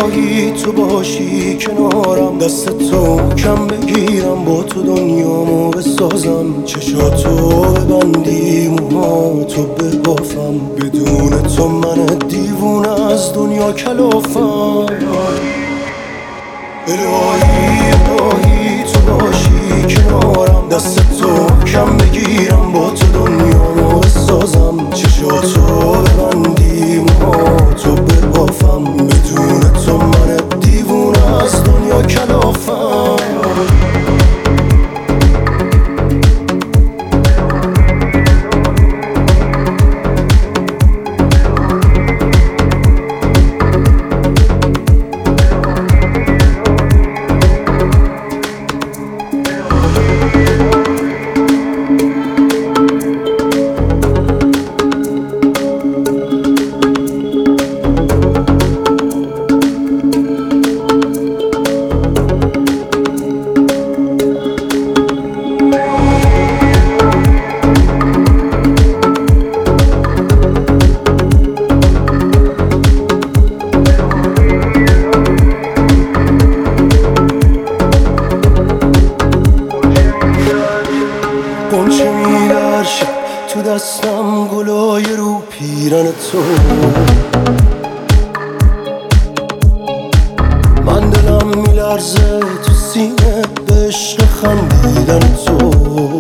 الهی تو باشی کنارم، دست تو کم بگیرم، با تو دنیامو بسازم، چشاتو ببندی موهاتو ببافم، بدون تو من دیوونه از دنیا کلافم. الهی الهی تو باشی کنارم، دست تو کم بگیرم، با تو دنیامو بسازم، چشاتو ببندی موهاتو ببافم، بدون تو من دیوونه از دنیا کلافم. قنچه می‌درشه تو دستم، گلای رو پیرن تو، من دلم میلرزه تو سینه به عشق خندیدن تو.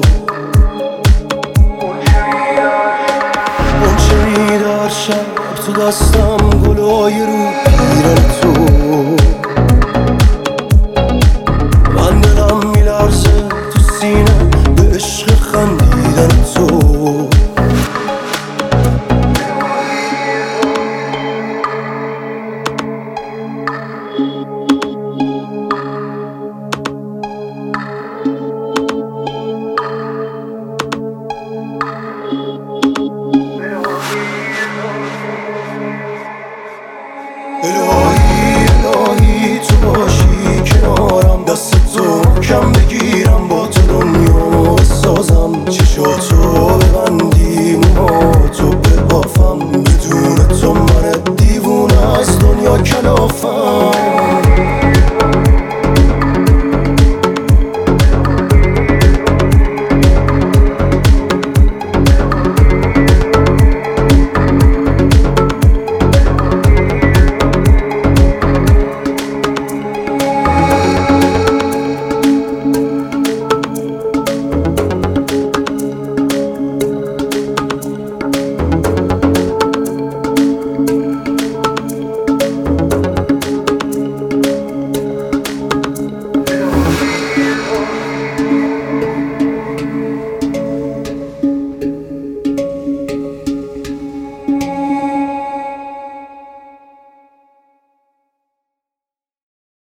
قنچه می‌درشه تو دستم، گلای رو پیرن تو،